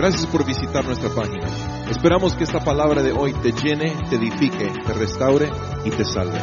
Gracias por visitar nuestra página. Esperamos que esta palabra de hoy te llene, te edifique, te restaure y te salve.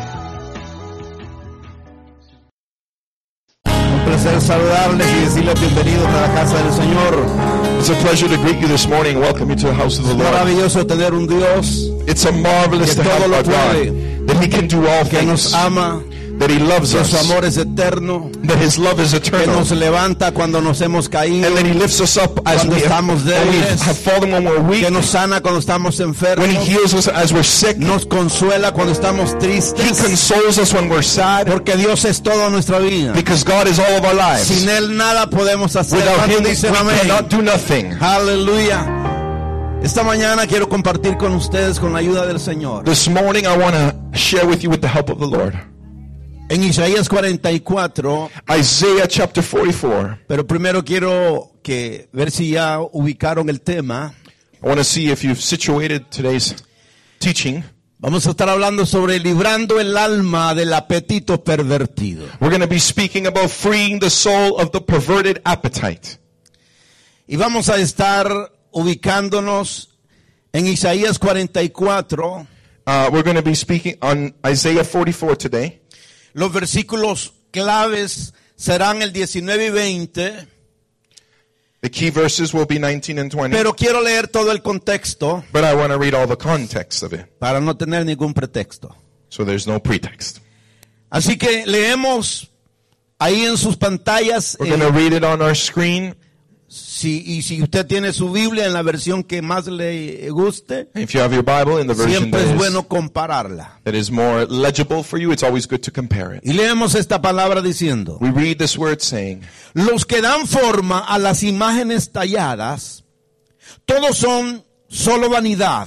Un placer saludarles y decirles bienvenidos a la casa del Señor. It's a pleasure to greet you this morning. Welcome you to the house of the Es Lord. maravilloso tener un Dios It's a marvelous que to have todo lo a God, puede, that He can do all que nos things, ama, that He loves que su us, amor es eterno, that His love is que eternal, nos levanta cuando nos hemos caído, and that He lifts us up as cuando we estamos débiles, have fallen when we're weak, que nos sana cuando estamos enfermos, when He heals us as we're sick, nos consuela cuando estamos He tristes, consoles us when we're sad, porque Dios es toda nuestra vida. because God is all of our lives. Sin Él nada podemos hacer. Without Him, we Dicen amén. cannot do nothing. Aleluya. Esta mañana quiero compartir con ustedes con la ayuda del Señor. This morning I want to share with you with the help of the Lord. En Isaías 44, Isaiah chapter 44. pero primero quiero ver si ya ubicaron el tema. I want to see if you've situated today's teaching. Vamos a estar hablando sobre librando el alma del apetito pervertido. We're going to be speaking about freeing the soul of the perverted appetite. Y vamos a estar ubicándonos en Isaías 44, We're going to be speaking on Isaiah 44 today. los versículos claves serán el 19 y 20, The key verses will be 19 and 20. pero quiero leer todo el contexto But I want to read all the context of it, para no tener ningún pretexto. so there's no pretext. Así que leemos ahí en sus pantallas, We're going to read it on our screen. y si usted tiene su Biblia en la versión que más le guste, If you have your Bible in the version siempre es bueno compararla. that is more legible for you, it's always good to compare it. Y leemos esta palabra diciendo: We read this word saying, los que dan forma a las imágenes talladas, todos son solo vanidad.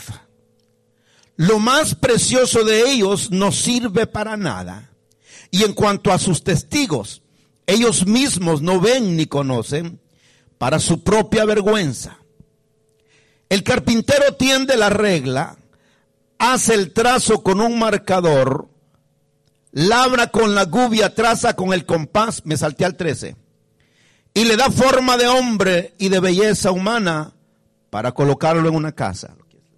Lo más precioso de ellos no sirve para nada. Y en cuanto a sus testigos, ellos mismos no ven ni conocen, para su propia vergüenza. El carpintero tiende la regla, hace el trazo con un marcador, labra con la gubia, traza con el compás, me salté al 13, y le da forma de hombre y de belleza humana para colocarlo en una casa.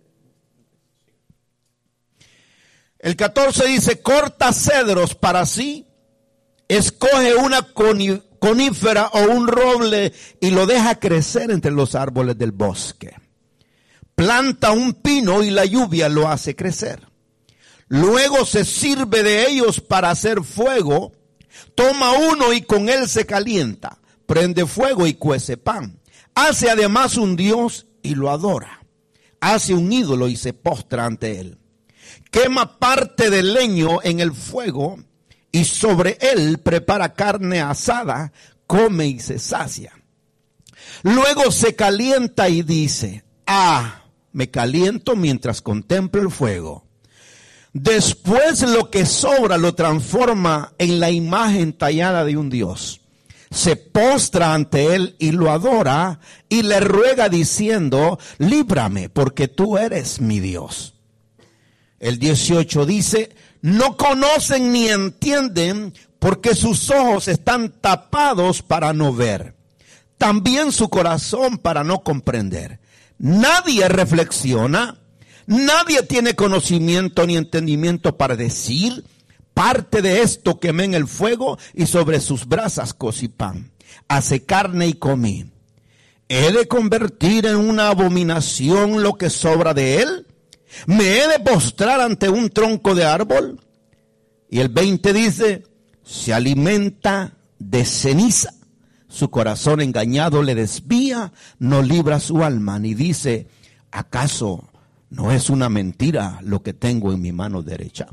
El 14 dice: corta cedros para sí, escoge una conífera o un roble y lo deja crecer entre los árboles del bosque. Planta un pino y la lluvia lo hace crecer. Luego se sirve de ellos para hacer fuego. Toma uno y con él se calienta. Prende fuego y cuece pan. Hace además un dios y lo adora. Hace un ídolo y se postra ante él. Quema parte del leño en el fuego y sobre él prepara carne asada, come y se sacia. Luego se calienta y dice: me caliento mientras contemplo el fuego. Después lo que sobra lo transforma en la imagen tallada de un dios. Se postra ante él y lo adora y le ruega diciendo: líbrame porque tú eres mi Dios. El 18 dice: no conocen ni entienden porque sus ojos están tapados para no ver. También su corazón para no comprender. Nadie reflexiona, nadie tiene conocimiento ni entendimiento para decir: parte de esto quemé en el fuego y sobre sus brasas cocí pan. Hace carne y comí. ¿He de convertir en una abominación lo que sobra de él? ¿Me he de postrar ante un tronco de árbol? Y el 20 dice: se alimenta de ceniza. Su corazón engañado le desvía, no libra su alma, ni dice: ¿acaso no es una mentira lo que tengo en mi mano derecha?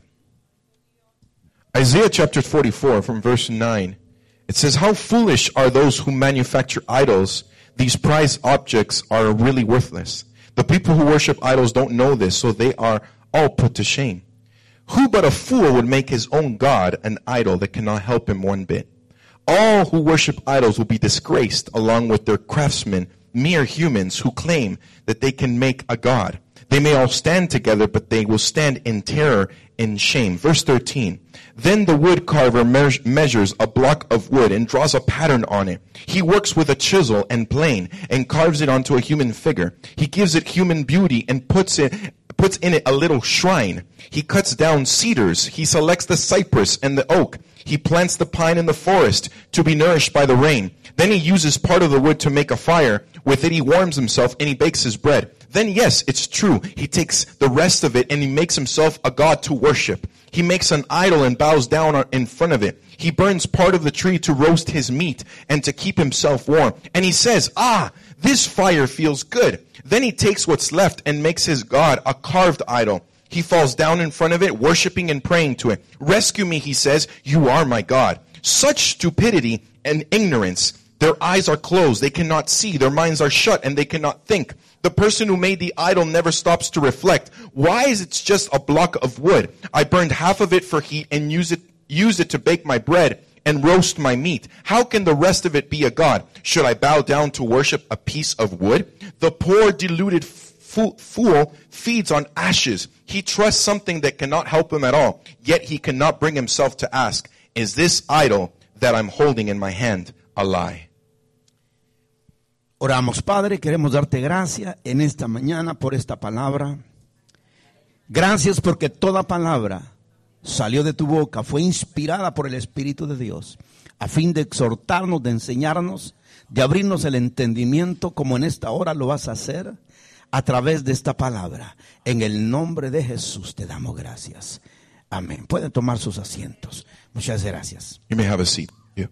Isaiah chapter 44 from verse 9. It says, how foolish are those who manufacture idols. These prized objects are really worthless. The people who worship idols don't know this, so they are all put to shame. Who but a fool would make his own God an idol that cannot help him one bit? All who worship idols will be disgraced along with their craftsmen, mere humans who claim that they can make a God. They may all stand together, but they will stand in terror in shame. Verse 13. Then the wood carver measures a block of wood and draws a pattern on it. He works with a chisel and plane and carves it onto a human figure. He gives it human beauty and puts in it a little shrine. He cuts down cedars. He selects the cypress and the oak. He plants the pine in the forest to be nourished by the rain. Then he uses part of the wood to make a fire. With it he warms himself and he bakes his bread. Then yes, it's true. He takes the rest of it and he makes himself a god to worship. He makes an idol and bows down in front of it. He burns part of the tree to roast his meat and to keep himself warm. And he says, this fire feels good. Then he takes what's left and makes his god a carved idol. He falls down in front of it, worshiping and praying to it. Rescue me, he says, you are my God. Such stupidity and ignorance. Their eyes are closed, they cannot see. Their minds are shut and they cannot think. The person who made the idol never stops to reflect. Why is it just a block of wood? I burned half of it for heat and use it to bake my bread and roast my meat. How can the rest of it be a god? Should I bow down to worship a piece of wood? The poor deluded fool feeds on ashes. He trusts something that cannot help him at all. Yet he cannot bring himself to ask, is this idol that I'm holding in my hand a lie? Oramos, Padre, queremos darte gracias en esta mañana por esta palabra. Gracias porque toda palabra salió de tu boca, fue inspirada por el Espíritu de Dios, a fin de exhortarnos, de enseñarnos, de abrirnos el entendimiento, como en esta hora lo vas a hacer a través de esta palabra. En el nombre de Jesús te damos gracias. Amén. Pueden tomar sus asientos. Muchas gracias. You may have a seat. Yeah.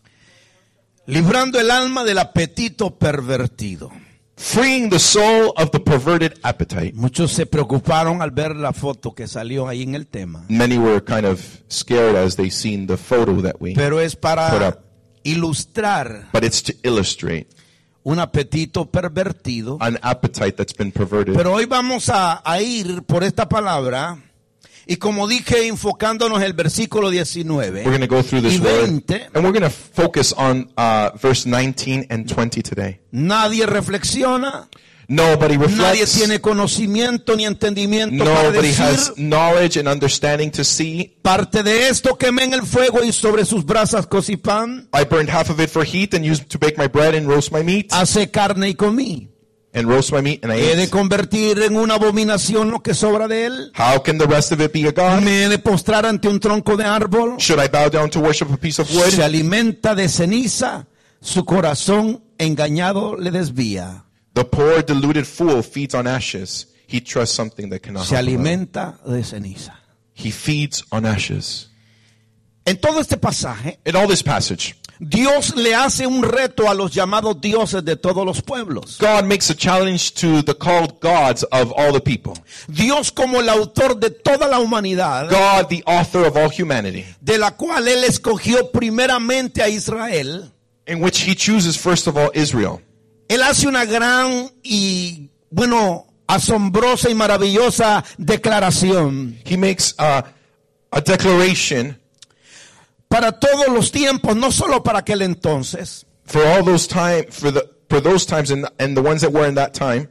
Librando el alma del apetito pervertido. Freeing the soul of the perverted appetite. Muchos se preocuparon al ver la foto que salió ahí en el tema. Many were kind of scared as they seen the photo that we Pero es put para up. ilustrar But it's to illustrate un apetito pervertido. an appetite that's been perverted. Pero hoy vamos a ir por esta palabra. Y como dije, enfocándonos en el versículo 19 We're going to go through this y word, 20, and we're going to focus on verse 19 and 20 today. nadie reflexiona, Nobody nadie reflects. tiene conocimiento ni entendimiento para Nobody decir, has knowledge and understanding to see. parte de esto quemé en el fuego y sobre sus brasas cocí pan, I burned half of it for heat and used it to bake my bread and roast my meat. asé carne y comí. And roast my meat and I He de ate. convertir en una abominación lo que sobra de él. How can the rest of it be a god? Me he de postrar ante un tronco de árbol. Should I bow down to worship a piece of wood? Se alimenta de ceniza, su corazón engañado le desvía. The poor deluded fool feeds on ashes. He trusts something that cannot Se help him out. alimenta de ceniza. He feeds on ashes. En todo este pasaje, In all this passage, Dios le hace un reto a los llamados dioses de todos los pueblos. God makes a challenge to the called gods of all the people. Dios como el autor de toda la humanidad, God, the author of all humanity, de la cual Él escogió primeramente a Israel. in which he chooses first of all Israel. Él hace una gran y, asombrosa y maravillosa declaración. He makes a declaration Para todos los tiempos, no solo para aquel entonces. for all those for those times and the ones that were in that time.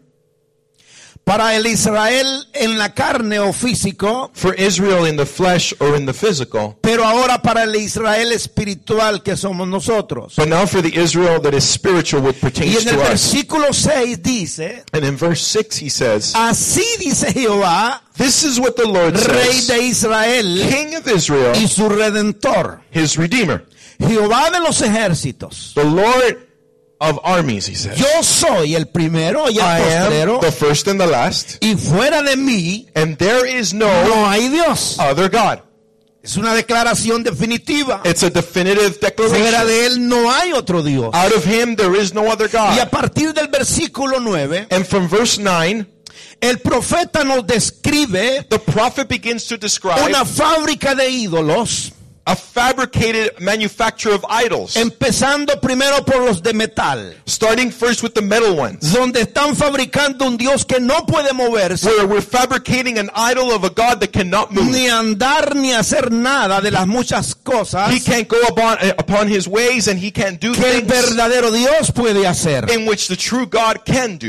Para el Israel en la carne o físico, For Israel in the flesh or in the physical. pero ahora para el Israel espiritual que somos nosotros. But now for the Israel that is spiritual, what Y pertains en el to us. versículo 6 dice, And in verse 6 he says, así dice Jehová, this is what the Lord Rey says, de Israel King of Israel, y su Redentor, his Redeemer, Jehová de los ejércitos. the Lord of armies, he says. Yo soy el primero y el I am postrero, the first and the last, y fuera de mí and there is no no hay Dios. other God. Es una declaración definitiva. It's a definitive Fuera declaration. de él no hay otro Dios. Out of him there is no other Y a God. partir del versículo 9, And from verse 9, el profeta nos describe the prophet begins to describe una fábrica de ídolos, a fabricated manufacture of idols, empezando primero por los de metal, starting first with the metal ones, donde están fabricando un Dios que no puede moverse, where we're fabricating an idol of a God that cannot move. ni andar ni hacer nada de las muchas cosas He can't go upon his ways, and he can't do que el things verdadero Dios puede hacer. in which the true God can do.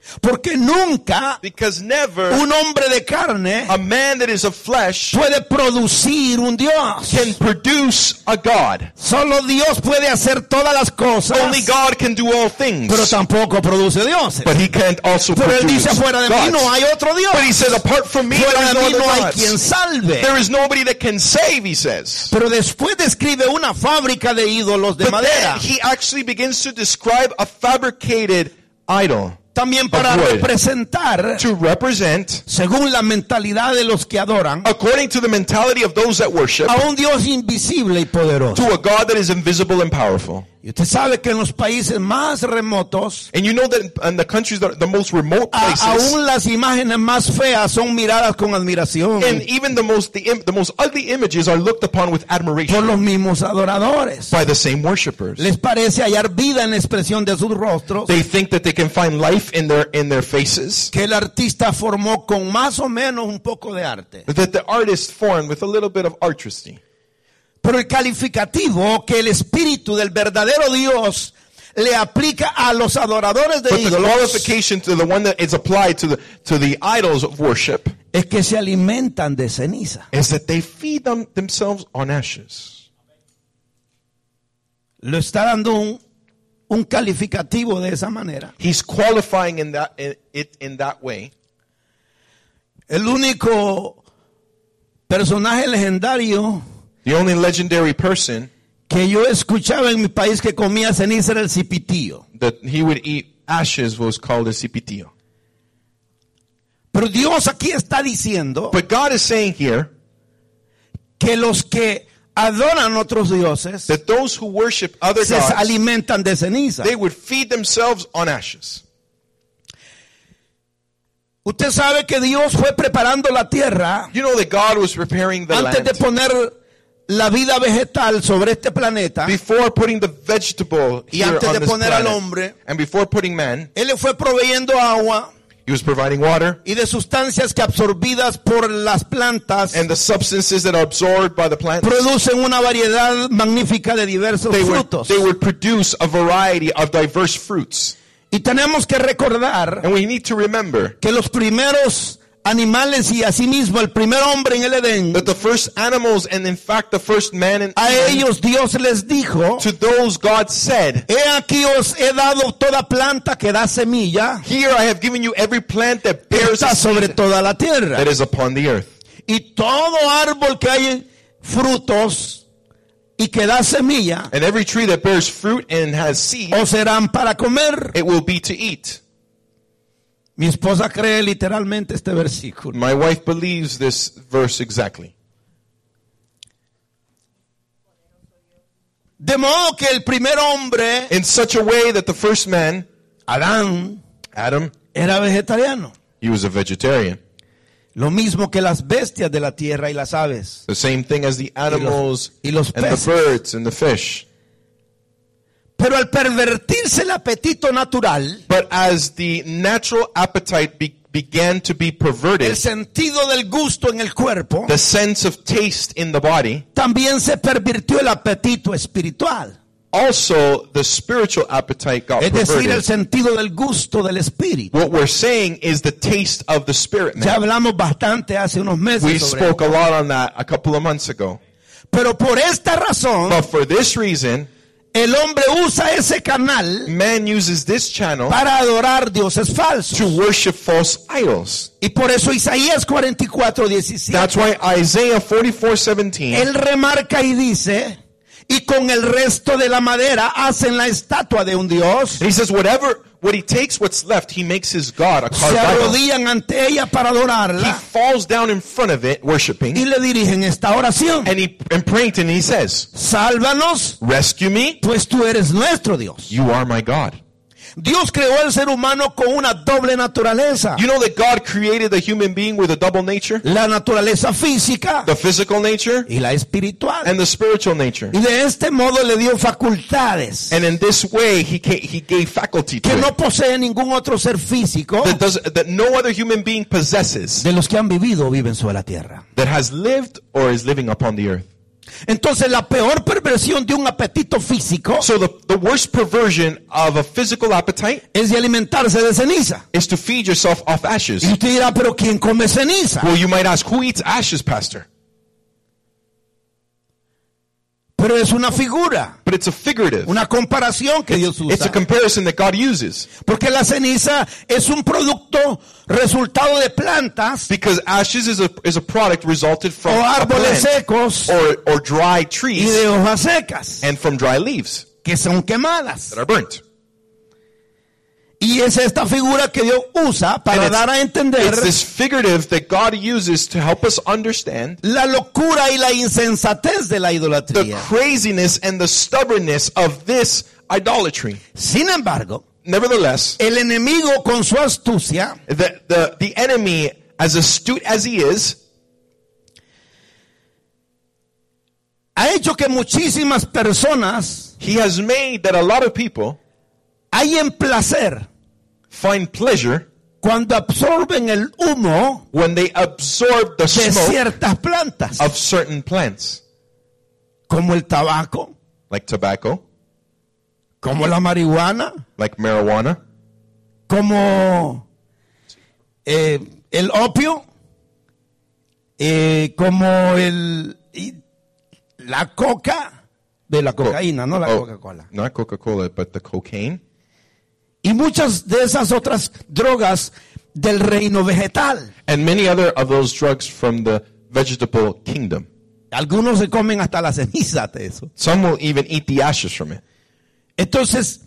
Porque nunca Because never un hombre de carne a man that is of flesh puede producir un Dios. can produce a God. Solo Dios puede hacer todas las cosas, Only God can do all things. pero tampoco produce dioses. But he can't also Pero él produce dice, fuera de mí no gods. hay otro Dios. But he says, apart from me, there Fuera is de no mí no hay other quien gods. salve. There is nobody that can save, he says. Pero después describe una fábrica de ídolos de But madera. then he actually begins to describe a fabricated idol También para of wood. representar, To represent, según la mentalidad de los que adoran, according to the mentality of those that worship, a un Dios invisible y poderoso. to a God that is invisible and powerful. Y usted sabe que en los países más remotos, And you know that in the countries that are the most remote places, aún las imágenes más feas son miradas con admiración and even the most ugly images are looked upon with por admiration los mismos adoradores. by the same worshipers. Les parece hallar vida en la expresión de sus rostros They think that they can find life in their faces, que el artista formó con más o menos un poco de arte. that the artist formed with a little bit of artistry. Pero el calificativo que el espíritu del verdadero Dios le aplica a los adoradores de But the ídolos qualification to the one that is applied to the idols of worship es que se alimentan de ceniza. is that they feed themselves on ashes. Le está dando un calificativo de esa manera. He's qualifying it in that way. El único personaje legendario The only legendary person que yo escuchaba en mi país que comía ceniza era el cipitío. that he would eat ashes was called a cipitío. Pero Dios aquí está diciendo But God is saying here que los que adoran otros dioses that those who worship other se gods, alimentan de ceniza. they would feed themselves on ashes. Usted sabe que Dios fue preparando la tierra You know that God was preparing the antes de land poner la vida vegetal sobre este planeta. before putting the vegetable Y here antes on de this poner al planet. hombre, And before putting man, Él le fue proveyendo agua he was providing water y de sustancias que absorbidas por las plantas and the substances that are absorbed by the plants. producen una variedad magnífica de diversos They frutos. would produce a variety of diverse fruits. Y tenemos que recordar And we need to remember que los primeros animales y asimismo el primer hombre en el Edén, that the first animals and in fact the first man in a Eden, ellos Dios les dijo, to those God said, he aquí os he dado toda planta que da semilla, here I have given you every plant that bears a está sobre seed toda la tierra. that is upon the earth. Y todo árbol que hay frutos y que da semilla, And every tree that bears fruit and has seed, o serán para comer. it will be to eat. Mi esposa cree literalmente este versículo. My wife believes this verse exactly. De modo que el primer hombre, In such a way that the first man, Adán, Adam, era vegetariano. he was a vegetarian. Lo mismo que las bestias de la tierra y las aves. The same thing as the animals y los and the peces. birds and the fish. Pero al pervertirse el apetito natural, But as the natural appetite began to be perverted, el sentido del gusto en el cuerpo, the sense of taste in the body, también se pervirtió el apetito espiritual. also the spiritual appetite got Es decir, el perverted. sentido del gusto del espíritu. What we're saying is the taste of the spirit Ya man. hablamos bastante hace unos We meses sobre spoke a esto. lot on that a couple of months ago. Pero por esta razón, But for this reason, el hombre usa ese canal man uses this channel para adorar dioses falsos. to worship false idols. Y por eso Isaías 44:17, That's why Isaiah 44:17, él remarca y dice, y con el resto de la madera hacen la estatua de un dios, he says what he takes what's left, he makes his God a se carved idol. arrodillan ante ella para He adorarla falls down in front of it, y worshiping, le dirigen esta oración: and praying, and he says, sálvanos, rescue me, pues tú eres nuestro Dios. you are my God. Dios creó al ser humano con una doble naturaleza. You know that God created the human being with a double nature, La naturaleza física the physical nature y la espiritual. and the spiritual nature. Y de este modo le dio facultades And in this way, he gave faculty to que it no posee ningún otro ser físico that no other human being possesses, de los que han vivido o viven sobre la tierra. that has lived or is living upon the earth. Entonces la peor perversión de un apetito físico So the worst perversion of a physical appetite es de alimentarse de ceniza. is to feed yourself off ashes. Y usted dirá, pero ¿quién come ceniza? Well, you might ask, who eats ashes, Pastor? Pero es una figura, But it's a figurative. una comparación que Dios It's a usa. comparison that God uses. Porque la ceniza es un producto resultado de plantas Because ashes is a product resulted from o a árboles plant secos or dry y trees de hojas secas and from dry leaves que son quemadas. that are burnt. Y es esta figura que Dios usa para And dar a entender it's this figurative that God uses to help us understand la locura y la insensatez de la the idolatría. craziness and the stubbornness of this idolatry. Sin embargo, Nevertheless, el enemigo con su astucia the enemy, as astute as he is, ha hecho que muchísimas personas he has made that a lot of people hallen placer find pleasure cuando absorben el humo when they absorb the de smoke ciertas plantas, of certain plants, como el tabaco, like tobacco, como la marihuana, like marijuana, como el opio, como la coca, de la cocaína, no la Oh, Coca-Cola. not Coca-Cola, but the cocaine, Y muchas de esas otras drogas del reino vegetal. and many other of those drugs from the vegetable kingdom. Algunos se comen hasta la ceniza de eso. Some will even eat the ashes from it. Entonces,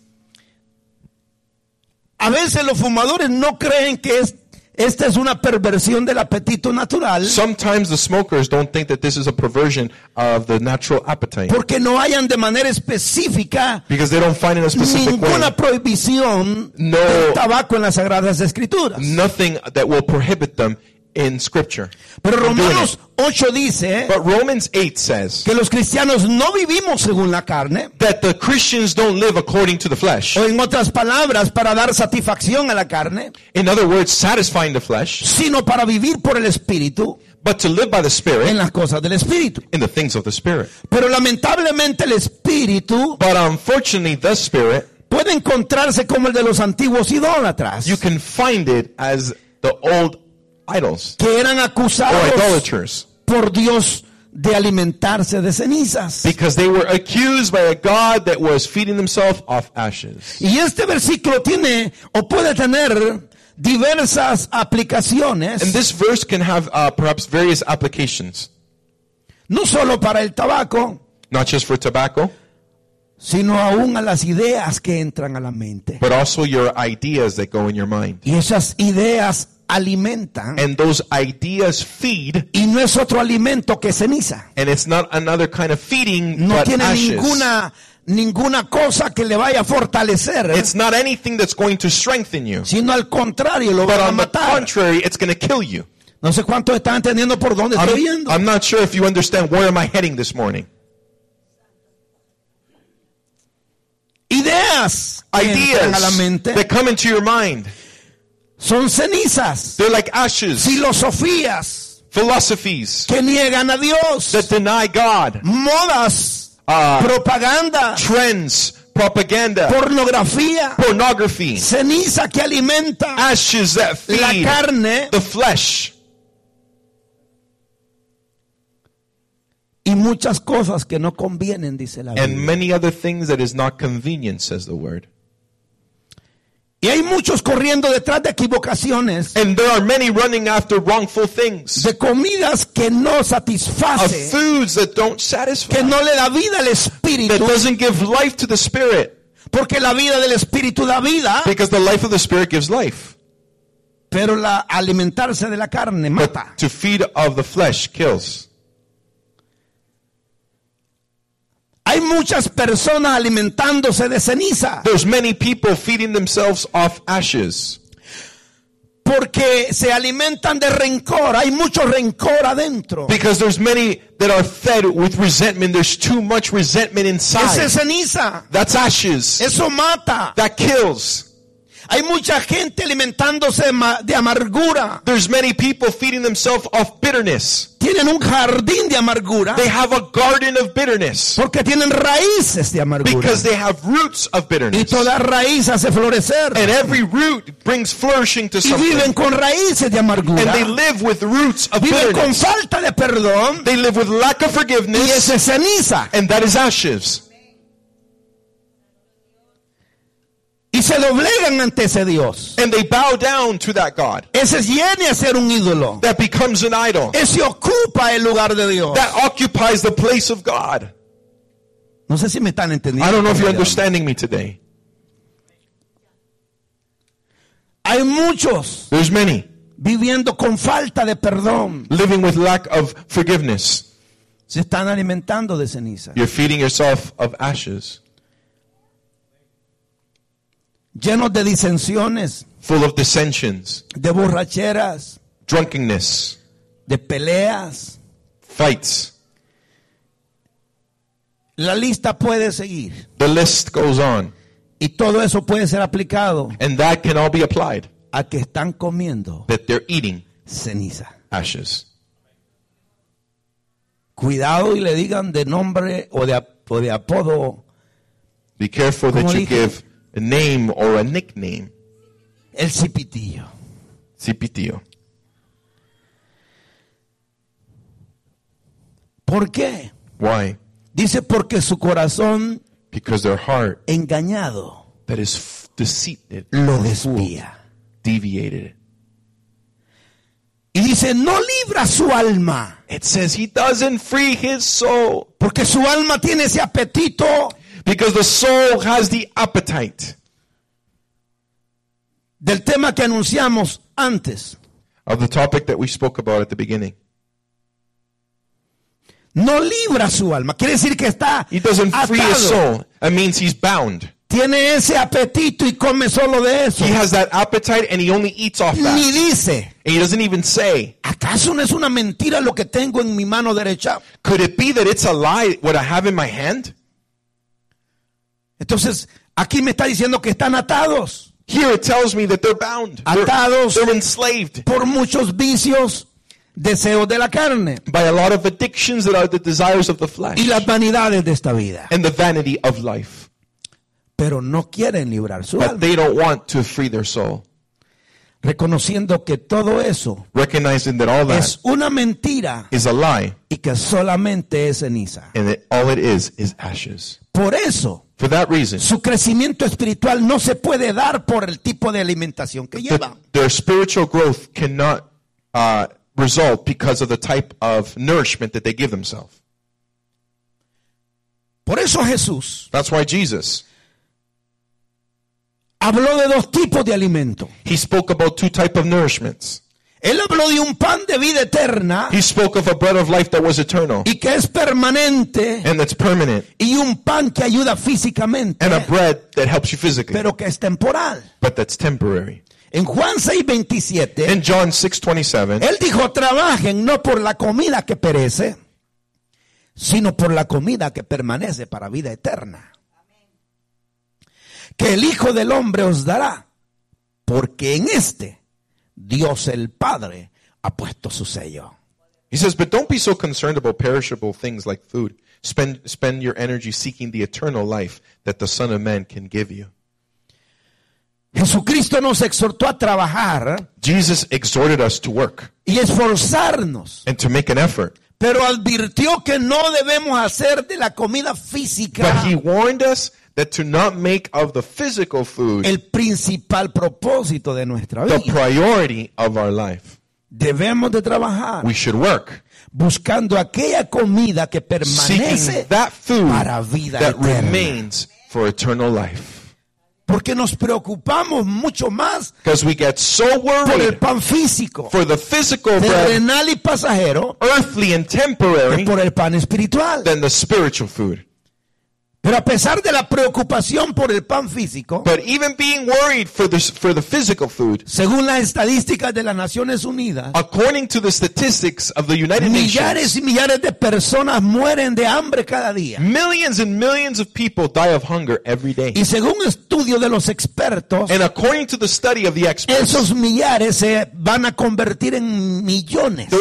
a veces los fumadores no creen que esta es una perversión del apetito natural, Sometimes the smokers don't think that this is a perversion of the natural appetite porque no hayan de manera específica because they don't find in a specific way ninguna prohibición No. del tabaco en las Sagradas Escrituras. nothing that will prohibit them in Scripture. Pero from doing Romanos it. 8 dice But Romans 8 says que los cristianos no vivimos según la carne, that the Christians don't live according to the flesh. o en otras palabras, para dar satisfacción a la carne, In other words, satisfying the flesh, sino para vivir por el Espíritu but to live by the en Spirit las cosas del Espíritu. in the things of the Spirit. Pero lamentablemente el Espíritu But unfortunately, the Spirit, puede encontrarse como el de los antiguos idólatras, you can find it as the old idols que eran or acusados idolaters, por Dios de alimentarse de cenizas. because they were accused by a God that was feeding themselves off ashes. Y este versículo tiene o puede tener diversas aplicaciones, And this verse can have perhaps various applications, no solo para el tabaco, not just for tobacco, sino aún a las ideas que entran a la mente. but also your ideas that go in your mind. Y esas ideas alimentan, And those ideas feed, y no es otro alimento que ceniza. and it's not another kind of feeding, No but tiene ashes. ninguna cosa que le vaya a fortalecer, It's not anything that's going to strengthen you, sino al contrario, lo but va a on the matar. contrary, it's going to kill you. No sé cuántos están entendiendo por dónde estoy yendo. I'm not sure if you understand where am I heading this morning. Ideas que entran a la Ideas mente that come into your mind, son cenizas, they're like ashes. filosofías Philosophies que niegan a Dios, that deny God, modas, propaganda, trends, propaganda, pornografía, pornography, ceniza que alimenta ashes that la feed carne the flesh, y muchas cosas que no convienen, dice la and Biblia. many other things that is not convenient, says the word. Y hay muchos corriendo detrás de equivocaciones, And there are many running after wrongful things, de comidas que no of satisface, foods that don't satisfy, que no le da vida al that espíritu, doesn't give life to the spirit, porque la vida del espíritu da vida, because the life of the spirit gives life, pero la alimentarse de la carne mata. but to feed of the flesh kills. Hay muchas personas alimentándose de ceniza There's many people feeding themselves off ashes porque se alimentan de rencor. Hay mucho rencor adentro. because there's many that are fed with resentment. There's too much resentment Esa inside. es ceniza. That's ashes. Eso mata. That kills. Hay mucha gente alimentándose de amargura. There's many people feeding themselves off bitterness. tienen un jardín de amargura They have a garden of bitterness porque tienen raíces de amargura. because they have roots of Y bitterness. toda raíz hace florecer. And every root brings flourishing to Y viven something. con raíces de amargura. And they live with roots of Viven con bitterness. falta de perdón. They live with lack of Y forgiveness, esa es ceniza. and that is ashes. Y se doblegan ante ese Dios. And they bow down to that God. Ese viene a ser un ídolo. That becomes an idol. Ese ocupa el lugar de Dios. That occupies the place of God. No sé si me están entendiendo. I don't know if you're understanding me today. Hay muchos There's many viviendo con falta de perdón. living with lack of forgiveness. Se están alimentando de ceniza. You're feeding yourself of ashes, Llenos de disensiones, full of dissensions, de borracheras, drunkenness, de peleas. fights. La lista puede seguir. The list goes on. Y todo eso puede ser aplicado And that can all be applied. a que están comiendo That they're eating ceniza. ashes. Cuidado y le digan de nombre o de apodo Be careful that Como you dije. give a name or a nickname. el cipitillo. Cipitío. ¿Por qué? Why? Dice porque su corazón Because their heart engañado that is deceived, lo or fooled, desvía. deviated. Y dice, no libra su alma, It says he doesn't free his soul porque su alma tiene ese apetito because the soul has the appetite del tema que anunciamos antes. of the topic that we spoke about at the beginning. No libra su alma. Quiere decir que está He doesn't free his atado. soul. That means he's bound. Tiene ese apetito y come solo de eso. He has that appetite and he only eats off Ni that. dice, And he doesn't even say, ¿acaso no es una mentira lo que tengo en mi mano derecha? could it be that it's a lie what I have in my hand? Entonces, aquí me está diciendo que están atados Here it tells me that they're bound. Atados. They're enslaved por muchos vicios, deseos de la carne by a lot of addictions that are the desires of the flesh y las vanidades de esta vida. and the vanity of life. Pero no quieren librar su But alma, they don't want to free their soul. reconociendo que todo eso Recognizing that all that es una mentira is a lie y que solamente es ceniza. and that all it is ashes. Por eso, For that reason, su crecimiento espiritual no se puede dar por el tipo de alimentación que lleva. their spiritual growth cannot result because of the type of nourishment that they give themselves. Por eso Jesús That's why Jesus, habló de dos tipos de alimento. he spoke about two types of nourishments. Él habló de un pan de vida eterna He spoke of a bread of life that was eternal y que es permanente, and that's permanent, y un pan que ayuda físicamente, and a bread that helps you physically, pero que es temporal. but that's temporary. En Juan 6:27, In John 6:27, él dijo, trabajen no por la comida que perece, sino por la comida que permanece para vida eterna, que el Hijo del Hombre os dará, porque en este Dios el Padre ha puesto su sello. he says, but don't be so concerned about perishable things like food. Spend your energy seeking the eternal life that the Son of Man can give you. Jesucristo nos exhortó a trabajar Jesus exhorted us to work y esforzarnos, and to make an effort. pero advirtió que no debemos hacer de la comida But física he warned us that to not make of the physical food el principal propósito de nuestra the vida. priority of our life. Debemos de trabajar We should work buscando aquella comida que permanece seeking that food para vida that eterna. remains for eternal life. Porque nos preocupamos mucho más Because we get so por el worried pan físico, for the physical bread, terrenal y pasajero, earthly and que temporary, por el pan espiritual. than the spiritual food. Pero a pesar de la preocupación por el pan físico, But even being worried for the physical food, según las estadísticas de las Naciones Unidas, according to the statistics of the United millares Nations, y millares de personas mueren de hambre cada día. millions and millions of people die of hunger every day. Y según estudio de los expertos, And according to the study of the experts, esos millares se van a convertir en millones. those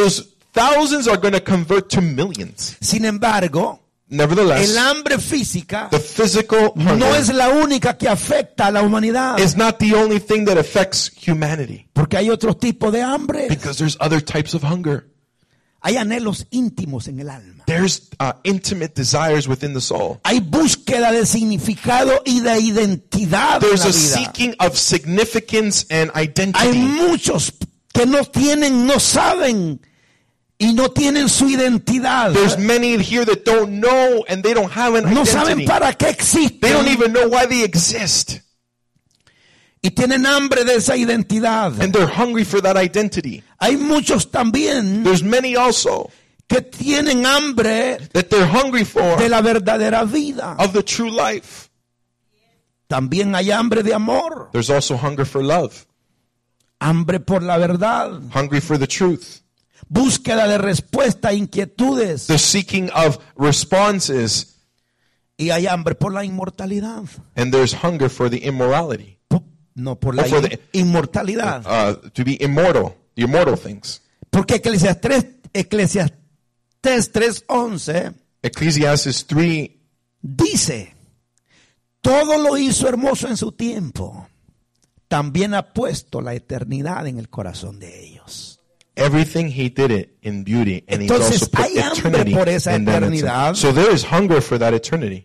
Thousands are going to convert to millions. Sin embargo, Nevertheless, el hambre física the physical no hunger es la única que afecta a la humanidad. is not the only thing that affects humanity. Porque hay otro tipo de hambre. Because there's other types of hunger. Hay anhelos íntimos en el alma. There's intimate desires within the soul. Hay búsqueda de significado y de identidad en There's la a vida. seeking of significance and Hay identity. muchos que no tienen, no saben y no tienen su identidad. There's many here that don't know and they don't have an No saben identity. para qué They don't existen even know why they exist. y tienen hambre de esa identidad. And they're hungry for that identity. Hay muchos también There's many also que tienen hambre that they're hungry for de la verdadera vida. of the true life. También hay hambre de amor, There's also hunger for love, hambre por la verdad, hungry for the truth, búsqueda de respuesta a inquietudes the seeking of responses, y hay hambre por la inmortalidad. and there's hunger for the immorality, No, por la for the- inmortalidad. to be immortal, the immortal things. Porque Eclesiastés 3:11 Ecclesiastes 3 dice, todo lo hizo hermoso en su tiempo, también ha puesto la eternidad en el corazón de ellos. Everything he did it in beauty, and he's Entonces, also put hay hambre eternity por esa in that eternidad. So there is hunger for that eternity.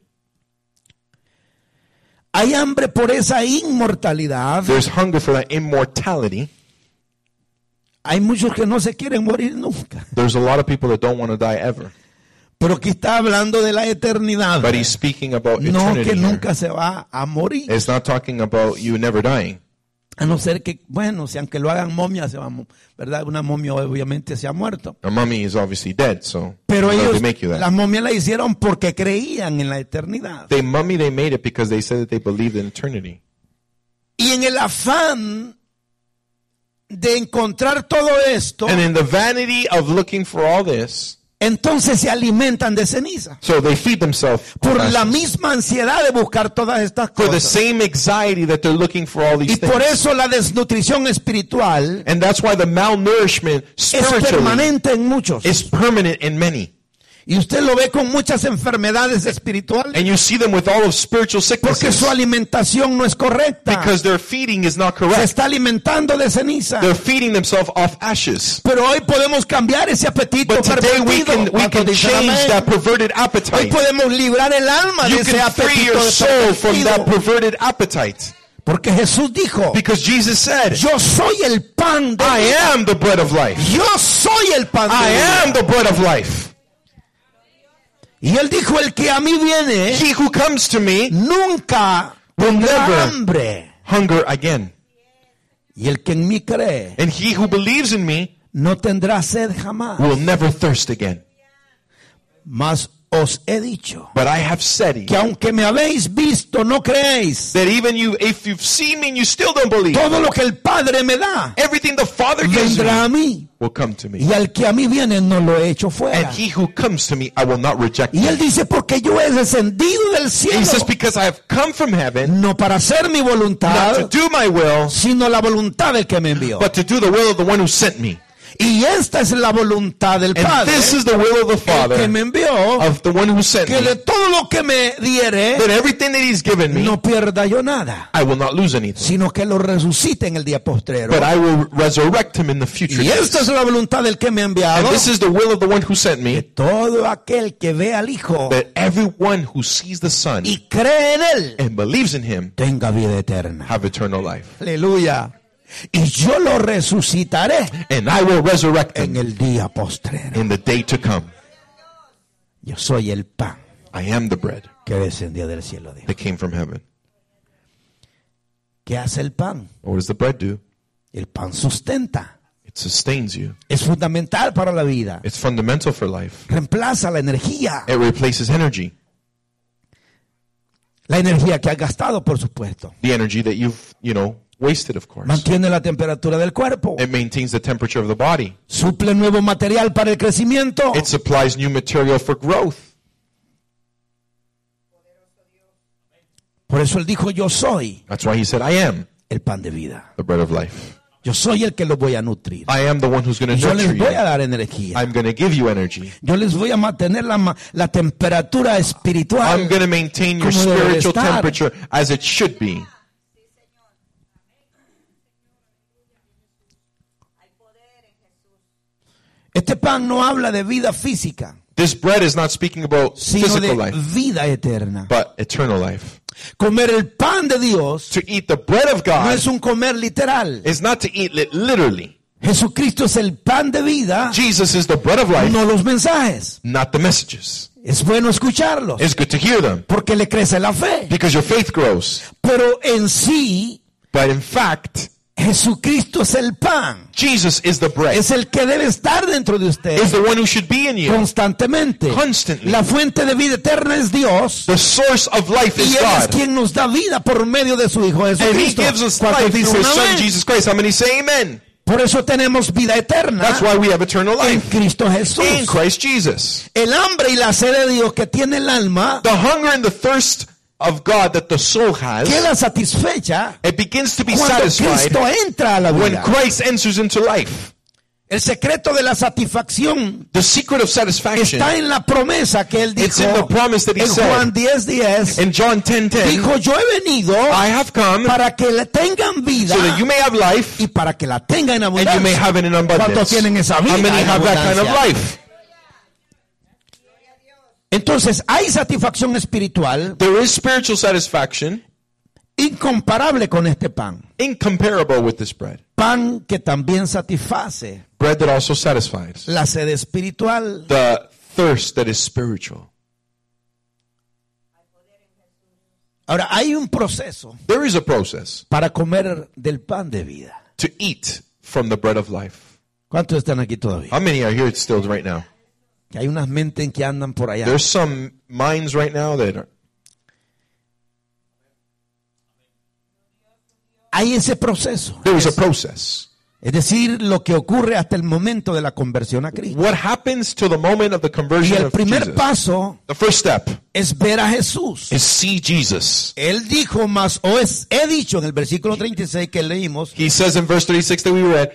Hay hambre por esa inmortalidad. There's hunger for that immortality. Hay muchos que no se quieren morir nunca. There's a lot of people that don't want to die ever. Pero aquí está hablando de la eternidad. But he's speaking about No eternity que here. nunca se va a morir. It's not talking about you never dying. A no ser que, bueno, si aunque lo hagan momia, se va, ¿verdad? Una momia obviamente se ha muerto. A mummy is obviously dead, so Pero how do ellos, they make you that? las momias la hicieron porque creían en la eternidad. They made it because they said that they believed in eternity. Y en el afán de encontrar todo esto, And in the vanity of looking for all this, entonces se alimentan de ceniza. so they feed themselves Por on la ashes. misma ansiedad de buscar todas estas For the cosas. same anxiety that they're looking for all Y these por things. eso la desnutrición espiritual And that's why the malnourishment es spiritually permanente en muchos. is permanent in many. Y usted lo ve con muchas enfermedades espirituales And you see them with all of spiritual porque sicknesses su alimentación no es correcta. because their feeding is not Se correct. está alimentando de ceniza. They're feeding themselves off ashes. Pero hoy podemos cambiar ese apetito But today we pervertido. can ¿Cuántos dicen change amén? that perverted Hoy appetite. podemos librar el alma de You ese can free apetito your soul from that pervertido. perverted appetite. Porque Jesús dijo, Because Jesus said, yo soy el pan de I vida. am the bread of life. Yo soy el pan de I vida. am the bread of life. Y él dijo, el que a mí viene He who comes to me nunca will tendrá never hambre. hunger again. Y el que en mí cree And he who believes in me no tendrá sed jamás. will never thirst again. Mas os he dicho But I have said que aunque me habéis visto, no creéis. that even you, if you've seen me and you still don't believe, Todo lo que el Padre me da everything the Father gives vendrá me a mí. will come to me. Y al que a mí viene no lo he hecho And fuera. he who comes to me, I will not reject Y él him. dice, porque yo he descendido del He cielo, says, because I have come from heaven, no para hacer mi not to voluntad, do my will, sino la voluntad del que me envió. but to do the will of the one who sent me. Y esta es la voluntad del And Padre, this is the will of the el que Father, me envió, of the one who sent que de me, todo lo que me diere, that everything that he's given me, no pierda yo nada, I will not lose anything, sino que lo resucite en el día postrero. but I will resurrect him in the future Y esta es days. la voluntad del que me ha enviado, And this is the will of the one who sent que me, todo aquel que ve al Hijo that everyone who sees the Son y cree en Él, and believes in him tenga vida eterna. have eternal life. Aleluya. Y yo lo resucitaré And I will resurrect en him el día postrero. in the day to come. Yo soy el pan I am the bread que descendió del cielo. Dijo. that came from heaven. ¿Qué hace el pan? What does the bread do? El pan sustenta. It sustains you. Es fundamental para la vida. It's fundamental for life. Reemplaza la energía. It replaces energy. La energía que has gastado, por supuesto. The energy that you've, wasted, of course. Mantiene la temperatura del cuerpo. It maintains the temperature of the body. Suple nuevo material para el crecimiento. It supplies new material for growth. Por eso él dijo, yo soy That's why he said, I am el pan de vida. the bread of life. Yo soy el que los voy a nutrir. I am the one who's going to Yo nurture les voy you. a dar energía. I'm going to give you energy. Yo les voy a mantener la temperatura espiritual. I'm going to maintain your como debe spiritual estar. temperature as it should be. Este pan no habla de vida física, This bread is not speaking about sino physical de life, vida eterna. but eternal life. Comer el pan de Dios To eat the bread of no God es un comer literal. is not to eat it literally. Jesucristo es el pan de vida, Jesus is the bread of life, no los mensajes. not the messages. Es bueno escucharlos It's good to hear them porque le crece la fe. because your faith grows. Pero en sí, But in fact, Jesucristo es el pan. Jesus is the bread. Es el que debe estar dentro de usted Is the one who should be in you. constantemente. Constantly. La fuente de vida eterna es Dios. The source of life Y is Él es God. quien nos da vida por medio de su Hijo And He Jesucristo. gives us ¿Cuántos life through dicen His Son, amén? Jesus Christ. How many say amen? Por eso tenemos vida eterna That's why we have eternal en life Cristo Jesús. in Christ Jesus. El hambre y la sed de Dios que tiene el alma The hunger and the thirst of God that the soul has, queda satisfecha it begins to be cuando satisfied Cristo entra a la when vida. Christ enters into life. El secreto de la satisfacción The secret of satisfaction está en la promesa que Él It's dijo in the promise that he en said. Juan 10:10. in John 10:10. Dijo, yo he venido I have come para que la tengan vida so that you may have life y para que la tengan en and you may abundancia. have it in ¿Cuántos abundance. tienen esa vida How many en have that kind of abundancia? life? Entonces hay satisfacción espiritual There is spiritual satisfaction incomparable con este pan. incomparable with this bread. Pan que también satisface Bread that also satisfies. la sed espiritual. The thirst that is spiritual. Ahora, hay un proceso There is a process para comer del pan de vida. to eat from the bread of life. ¿Cuántos están aquí todavía? How many are here still right now? Que hay unas mentes que andan por allá. There's some minds right now that are, Hay ese proceso. there is a process. Es decir, lo que ocurre hasta el momento de la conversión a Cristo. What happens to the moment of the Y conversion el of primer Jesus? paso The first step es ver a Jesús. is see Jesus. Él dijo más, he dicho en el versículo 36 que leímos, He says in verse 36 that we read,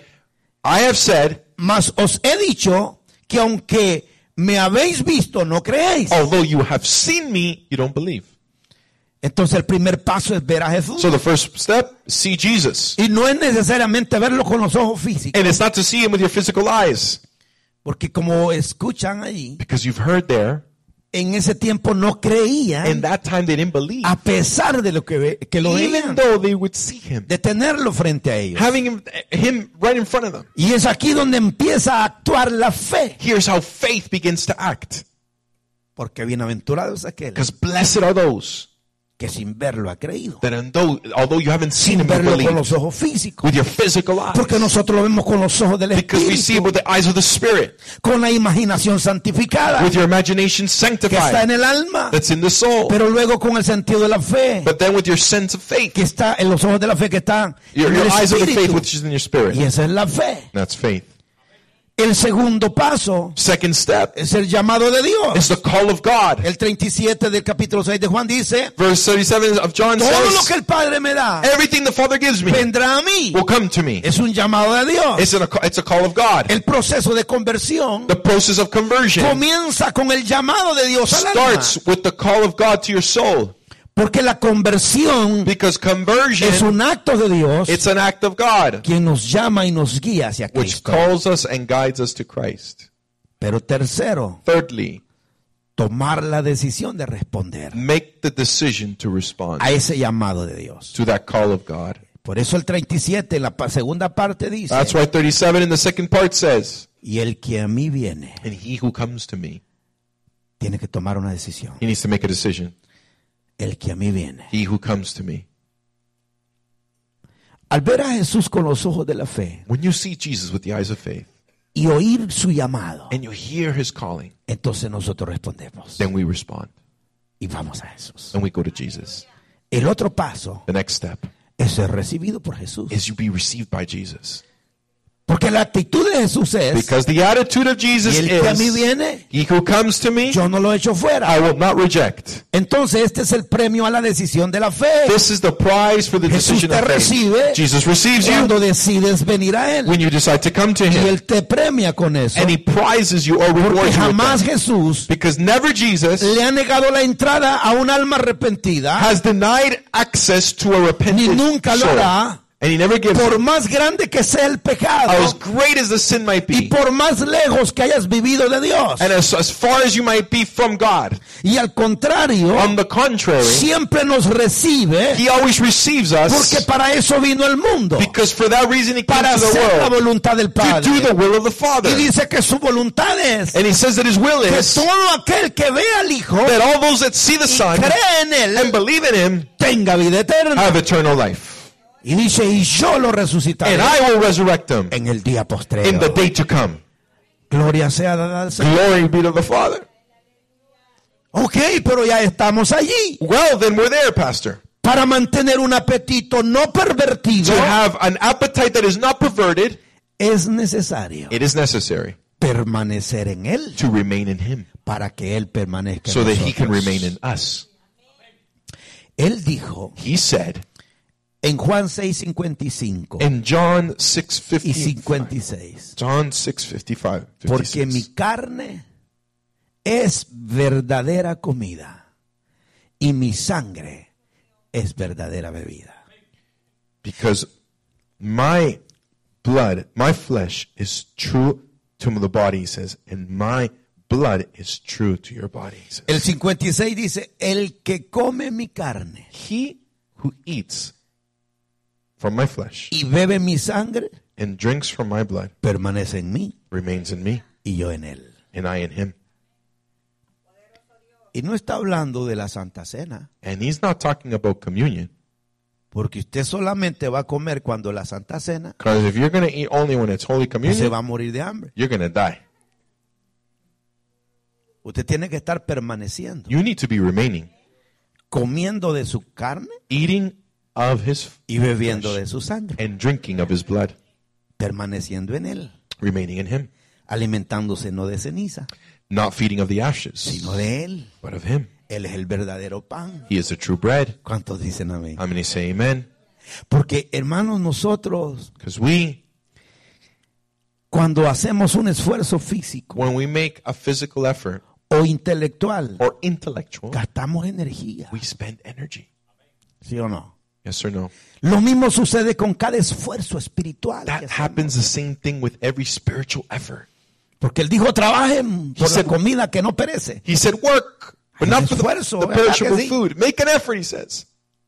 I have said, mas os he dicho que aunque me habéis visto, no creéis. although you have seen me, you don't believe. Entonces el primer paso es ver a Jesús. So the first step, see Jesus. Y no es necesariamente verlo con los ojos físicos. And it's not to see him with your physical eyes. Porque como escuchan allí, Because you've heard there, en ese tiempo no creían, in that time they didn't believe. a pesar de lo que lo Even veían, though they would see him. de tenerlo frente a ellos. Having him right in front of them. Y es aquí donde empieza a actuar la fe. Here's how faith begins to act. Porque bienaventurado es aquel Because blessed are those que sin verlo ha creído. that although you haven't seen Sin him, you verlo con believe. los ojos físicos. With your physical eyes. Porque nosotros lo vemos con los ojos del Because we see it Espíritu. with the eyes of the Spirit. Con la imaginación santificada. With your imagination Que está en sanctified. el alma. That's in the soul. Pero luego con el sentido de la fe. But then with your sense of faith. Que está en los ojos de la fe que están Your en el eyes of the faith, Espíritu. which is in your spirit. Y esa es la fe. That's faith. El segundo paso Second step es el llamado de Dios. is the call of God. El 37 del capítulo 6 de Juan dice, Verse 37 of John todo lo que says, el Padre me da everything the Father gives me vendrá a mí. will come to me. Es un llamado de Dios. It's a call of God. El proceso de conversión The process of conversion comienza con el llamado de Dios al alma. starts with the call of God to your soul. Porque la conversión Because es conversion, un acto de Dios it's an act of God, quien nos llama y nos guía hacia which Cristo. calls us and guides us to Christ. Pero tercero, Thirdly, tomar la decisión de responder make the decision to respond a ese llamado de Dios. to that call of God. Por eso el 37 en la segunda parte dice, That's why 37 in the second part says, y el que a mí viene and he who comes to me, tiene que tomar una decisión. he needs to make a decision. El que a mí viene. He who comes to me. Al ver a Jesús con los ojos de la fe When you see Jesus with the eyes of faith y oír su llamado, and you hear his calling, entonces nosotros respondemos then we respond y vamos a Jesús. and we go to Jesus. El otro paso The next step es ser recibido por Jesús. is you be received by Jesus. Porque la actitud de Jesús es, Because the attitude of y Jesus el que a mí is, viene, he who comes to me, yo no lo echo fuera. I will not reject. Entonces este es el premio a la decisión de la fe. This is the prize for the Jesús decision te of faith. recibe Jesus receives you cuando decides venir a Él. when you decide to come to Y him. Él te premia con eso. And he prizes you or Porque rewards you with jamás that. Jesús Because never Jesus le ha negado la entrada a un alma arrepentida, has denied access to a ni repentant nunca lo soul. hará, And he never gives por it. más grande que sea el As pecado great as the sin might y be, por más lejos que hayas vivido de Dios. and as far as you might be from God, Y al contrario, on the contrary, siempre nos recibe he always receives porque us para eso vino el mundo, because for that reason he came para to the hacer la world voluntad del to do the Padre. will of the Father. Y dice que su voluntad es And he says that his will que is todo aquel que ve al Hijo that all those that see the y Son cree en and Él believe in him tenga vida eterna. have eternal life. Y dice, y yo lo resucitaré And I will resurrect him en el día in postrero. the day to come. Gloria sea dada al Señor. Glory be to the Father. Ok, pero ya estamos allí. Well, then we're there, Pastor. Para mantener un apetito no pervertido, To have an appetite that is not perverted, es necesario it is necessary permanecer en Él to remain in him para que Él permanezca so en that he can nosotros. remain in us. Él dijo He said en Juan 6:55 in John y 6:55, 56, John 6:55, porque mi carne es verdadera comida y mi sangre es verdadera bebida. because my blood, my flesh is true to the body, he says, and my blood is true to your body, he says. El 56 dice, el que come mi carne He who eats from my flesh y bebe mi sangre and drinks from my blood permanece en mí remains in me, y yo en él. and I in him. Y no está hablando de la Santa Cena, And he's not talking about communion, porque usted solamente va a comer cuando la Santa Cena, because if you're going to eat only when it's Holy se Communion, va a morir de hambre. you're going to die. Usted tiene que estar permaneciendo, You need to be remaining, comiendo de su carne eating of his y bebiendo flesh de su sangre, and drinking of his blood, permaneciendo en él, remaining in him, alimentándose no de ceniza, not feeding of the ashes, sino de él. but of him. Él es el verdadero pan. He is the true bread. ¿Cuántos dicen amén? How many say amen? Porque, hermanos, nosotros, Because we, cuando hacemos un esfuerzo físico when we make a physical effort o intelectual, or intellectual, gastamos energía. we spend energy. ¿Sí o no? Yes or no? Lo mismo sucede con cada esfuerzo espiritual. que That hacemos. happens the same thing with every spiritual effort. Porque él dijo, trabajen por la said- comida que no perece. He said, work, but Hay not un for esfuerzo, the ¿verdad perishable que sí? food. Make an effort, he says.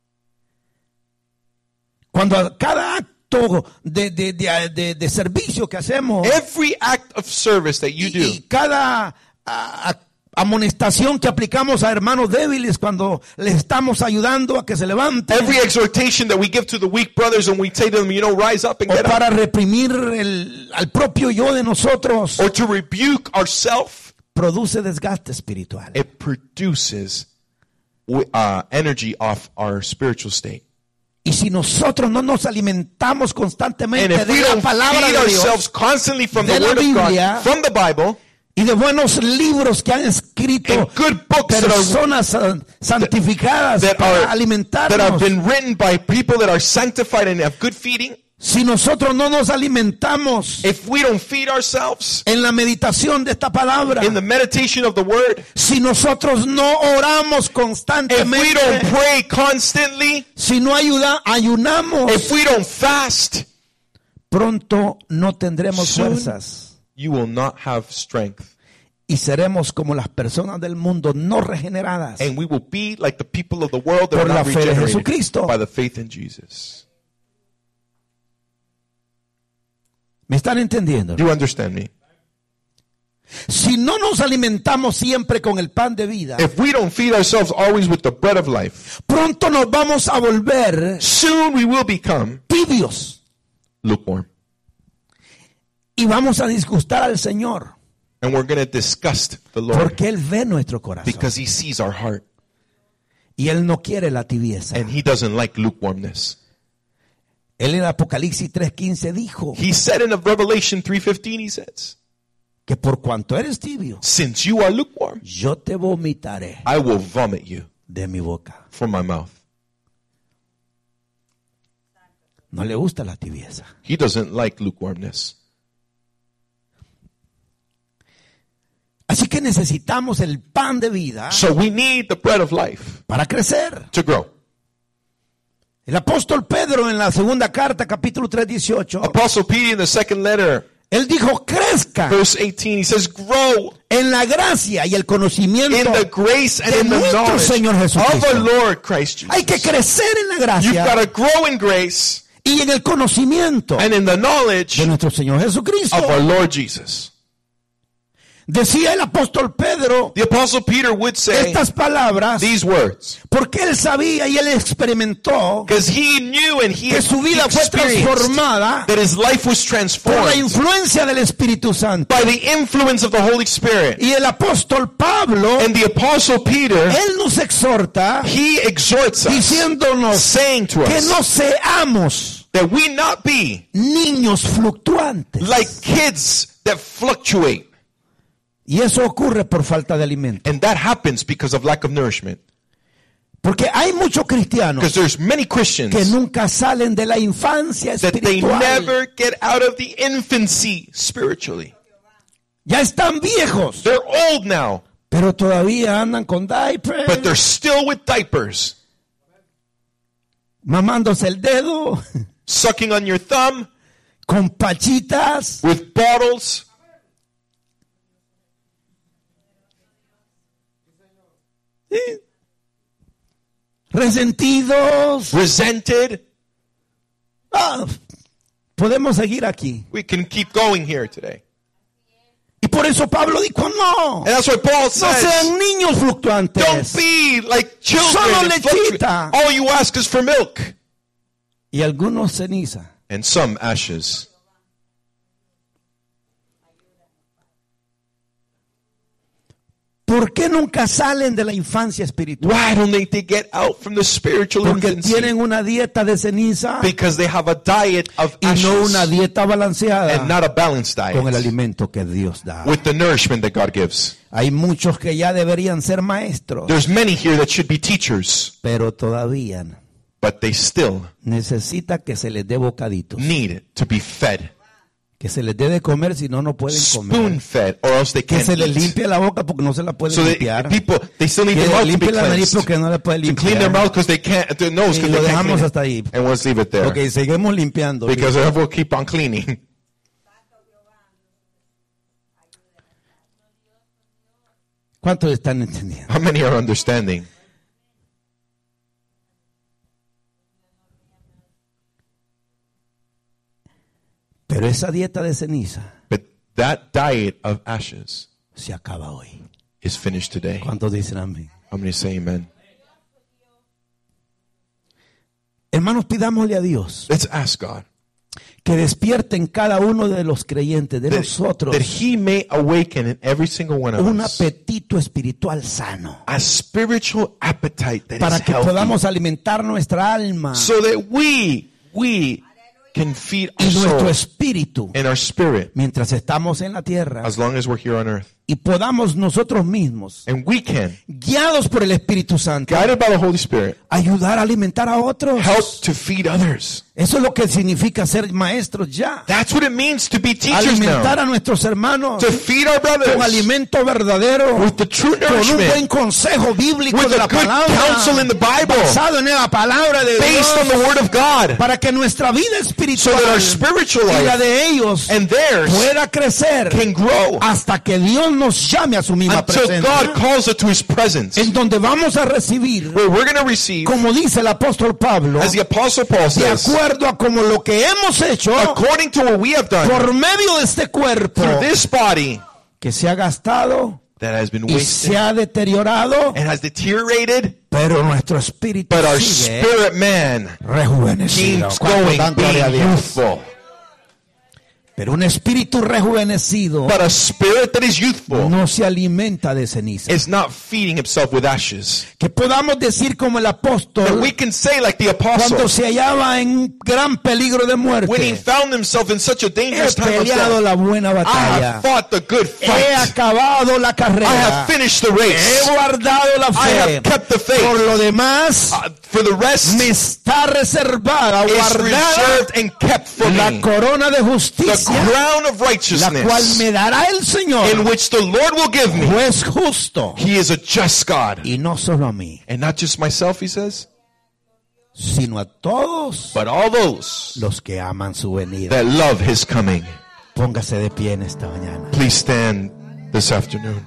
Cuando a cada acto de servicio que hacemos Every act of service that you do, y cada amonestación que aplicamos a hermanos débiles cuando les estamos ayudando a que se levanten every exhortation that we give to the weak brothers and we say to them, rise up and o get up, para reprimir al propio yo de nosotros, or to rebuke ourselves, produce desgaste espiritual. it produces energy off our spiritual state. Y si nosotros no nos alimentamos And constantemente if we de la don't palabra feed de ourselves Dios constantly from de the la Word of Biblia, God, from the Bible, y de buenos libros que han escrito and good books personas santificadas that para have alimentarnos, been written by people that are sanctified and have good feeding, si nosotros no nos alimentamos if we don't feed ourselves en la meditación de esta palabra, in the meditation of the Word, si nosotros no oramos if we constantemente, don't pray constantly, si no ayunamos, if we don't fast, pronto no tendremos Soon- fuerzas you will not have strength. y seremos como las personas del mundo no regeneradas. And we will be like the people of the world that Por are la not fe de regenerated Jesucristo. by the faith in Jesus. ¿Me están entendiendo? Do you understand me? Si no nos alimentamos siempre con el pan de vida, If we don't feed ourselves always with the bread of life, pronto nos vamos a volver soon we will become tibios lukewarm. y vamos a disgustar al Señor And we're going to disgust the Lord porque Él ve nuestro corazón because He sees our heart y Él no quiere la tibieza. and He doesn't like lukewarmness. Él en Apocalipsis 3:15 dijo He said in Revelation 3:15, he says, que por cuanto eres tibio, since you are lukewarm, yo te vomitaré I will vomit you de mi boca. from my mouth. No le gusta la tibieza. He doesn't like lukewarmness. Así que necesitamos el pan de vida So we need the bread of life para crecer. to grow. El apóstol Pedro en la segunda carta, capítulo 3:18, Apostle Peter in the second letter, él dijo, crezca verse 18, he says, grow en la gracia y el conocimiento in the grace and de in the nuestro knowledge Señor of Jesucristo. our Lord Christ Hay que Jesus. crecer en la You've got gracia to grow in grace y en el conocimiento and in the knowledge de nuestro Señor Jesucristo. of our Lord Jesus. Decía el apóstol Pedro The Apostle Peter would say estas palabras these words porque él sabía y él experimentó because he knew and he que su vida fue experienced transformada that his life was por la transformed influencia del Espíritu Santo. by the influence of the Holy Spirit. Y el apóstol Pablo, And the Apostle Peter, él nos exhorta he exhorts us, diciéndonos saying to que us no seamos that we not be niños fluctuantes. like kids that fluctuate. Y eso ocurre por falta de alimento. And that happens because of lack of nourishment. Porque hay muchos cristianos Because there's many que Christians nunca salen de la infancia that they espiritual. never get out of the infancy spiritually. Ya están viejos, They're old now, pero todavía andan con diapers, but they're still with diapers, mamándose el dedo, sucking on your thumb, con pachitas. with bottles. ¿Sí? Resentidos. Resented. Ah, podemos seguir aquí. We can keep going here today. Y por eso Pablo dijo, no, And that's why Paul no says, sean niños don't fluctuantes. be like children. Solo and fluctuate. lechita. All you ask is for milk. Y algunos ceniza. And some ashes. ¿Por qué nunca salen de la infancia espiritual? Why don't they get out from the spiritual Porque infancy? tienen una dieta de ceniza Because they have a diet of y ashes no una dieta balanceada and not a balanced con el diet alimento que Dios da. with the nourishment that God gives. Hay muchos que ya deberían ser maestros, There's many here that should be teachers, pero todavía but they still necesita que se les dé bocaditos, need to be fed. que se les dé de comer, si no, no pueden comer. Spoon fed, or else they Que can't se les eat. limpie la boca porque no se la pueden So limpiar. they still need Que their mouth to be limpie la nariz cleansed. porque no la pueden To clean their limpiar. mouth because they can't, their nose Y because lo they can't dejamos clean hasta ahí. it. And let's leave it there. Ok, seguimos limpiando. Because we'll keep on cleaning. ¿Cuántos están entendiendo? How many are understanding? Pero esa dieta de ceniza But that diet of ashes se acaba hoy. is finished today. ¿Cuántos dicen amén? How many say amen? Hermanos, pidámosle a Dios Let's ask God que despierte en cada uno de los creyentes, de nosotros, that He may awaken in every single one of un us apetito espiritual sano a spiritual appetite that para is que healthy, podamos alimentar nuestra alma so that we can feed our y nuestro soul espíritu and our spirit mientras estamos en la tierra as long as we're here on earth. y podamos nosotros mismos, And we can, guiados por el Espíritu Santo, guided by the Holy Spirit, ayudar a alimentar a otros. help to feed others. Eso es lo que significa ser maestros ya. That's what it means to be teachers Alimentar now. a nuestros hermanos To feed our con brothers alimento verdadero, with the true con un buen nourishment, consejo bíblico with de la a good palabra, counsel in the Bible, basado en la palabra de based on the Dios, Word of God, para que nuestra vida so espiritual that our spiritual y la life de ellos and theirs pueda crecer can grow hasta que Dios nos llame a su misma until presencia, God calls us to His presence, en donde vamos a recibir, where we're going to receive, como dice el apóstol Pablo, as the Apostle Paul de says, acuerdo a como lo que hemos hecho according to what we have done por medio de este cuerpo through this body que se ha gastado that has been y wasted se ha deteriorado, and has deteriorated, pero nuestro espíritu but our sigue spirit man rejuvenecido. keeps ¿Cuántos going, dan gloria a being Dios? youthful. Pero un espíritu rejuvenecido But a spirit that is youthful no se alimenta de ceniza. is not feeding himself with ashes. Que podamos decir como el That apóstol we can say like the apostle, cuando se hallaba en gran peligro de when he muerte: found himself in such a he dangerous time of peleado death, la buena I have batalla, fought the good he fight. acabado la I carrera, have finished the he race. guardado la I fe. have kept the faith. Por lo demás, For the rest, me está reservada, is guardada reserved and kept for la me corona de the justicia, crown of la cual righteousness, me dará el Señor, in which the Lord will give me. juez justo, He is a just God. y no solo a mí, And not just myself, he says, sino a todos but all those los que aman su venida. that love his coming. Póngase de pie en esta mañana. Please stand this afternoon.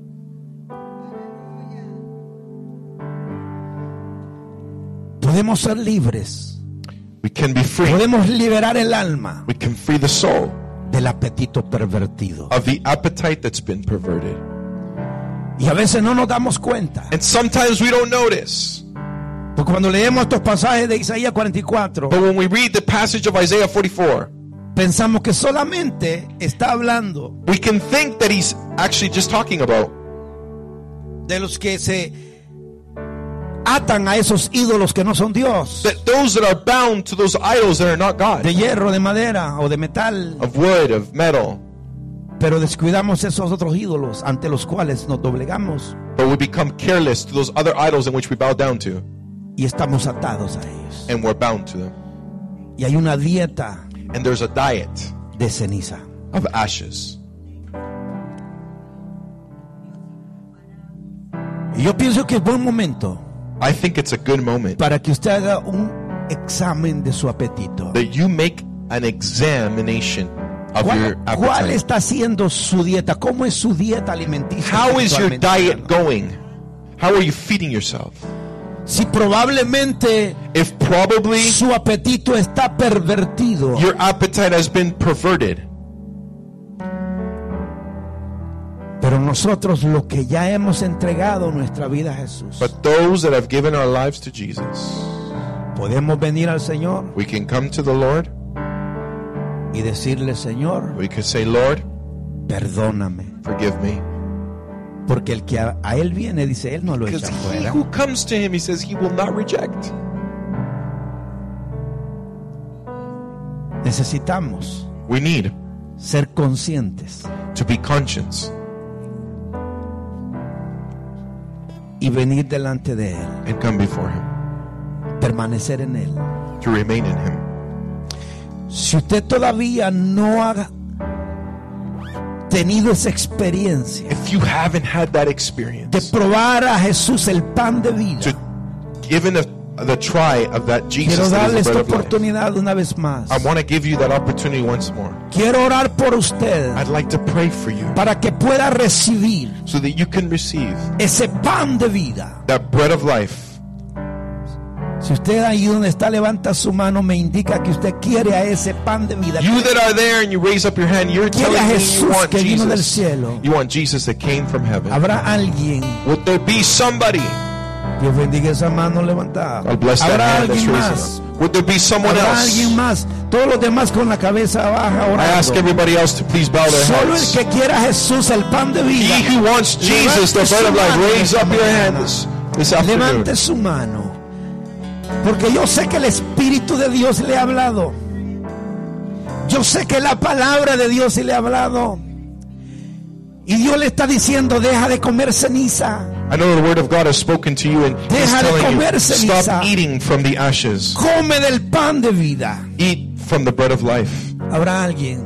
Podemos ser libres, We can be free. podemos liberar el alma We can free the soul del apetito pervertido. of the appetite that's been perverted. Y a veces no nos damos cuenta, And sometimes we don't notice. porque cuando leemos estos pasajes de Isaías 44, But when we read the passage of Isaiah 44, pensamos que solamente está hablando we can think that he's actually just talking about de los que se atan a esos ídolos que no son Dios, that those that are bound to those idols that are not God, de hierro, de madera o de metal, of wood, of metal. pero descuidamos esos otros ídolos ante los cuales nos doblegamos But we become careless to those other idols in which we bow down to, y estamos atados a ellos. and we're bound to them. Y hay una dieta And there's a diet de ceniza. of ashes. Y yo pienso que es buen momento I think it's a good moment para que usted haga un examen de su apetito. that you make an examination of your ¿Cuál appetite. está siendo su dieta? ¿Cómo es su dieta alimenticia? How is your espiritualmente diet hablando? going? How are you feeding yourself? Si probablemente If probably su apetito está pervertido, your appetite has been perverted, pero nosotros lo que ya hemos entregado nuestra vida a Jesús, but those that have given our lives to Jesus, podemos venir al Señor we can come to the Lord. y decirle: Señor, We could say, Lord, perdóname, forgive me. porque el que a Él viene, dice, Él no lo Because echa he fuera. who comes to him, he says, he will not reject. Necesitamos We need ser conscientes to be conscious y venir delante de Él, and come before him, permanecer en Él. to remain in him. Si usted todavía no ha tenido esa experiencia If you haven't had that de experience, probar a Jesús el pan de to vida, given the try of that quiero Jesus that darle is the esta bread of life, oportunidad una vez más. I want to give you that opportunity once more. Quiero orar por usted I'd like to pray for you para que pueda recibir so that you can receive ese pan de vida. that bread of life. Si usted ahí donde está levanta su mano, me indica que usted quiere a ese pan de vida. You that are there and you raise up your hand, you're Quiere telling a me you Jesús want que vino del Jesus. cielo. You want Jesus that came from heaven. Habrá alguien, Would there be somebody? Dios bendiga esa mano levantada. God bless that Habrá hand that's alguien raising más. up. Would there be someone Habrá else? alguien más. Todos los demás con la cabeza baja I ask orando. everybody else to please bow their Solo el heads. que quiera a Jesús el pan de vida, He who wants Jesus, the bread of life, raise up your hand this afternoon. levante su mano. Porque yo sé que el Espíritu de Dios le ha hablado. Yo sé que la palabra de Dios le ha hablado. Y Dios le está diciendo: deja de comer ceniza. I know the word of God has spoken to you and He's Deja de telling comer you, ceniza. stop eating from the ashes. Come del pan de vida. Eat from the bread of life. Habrá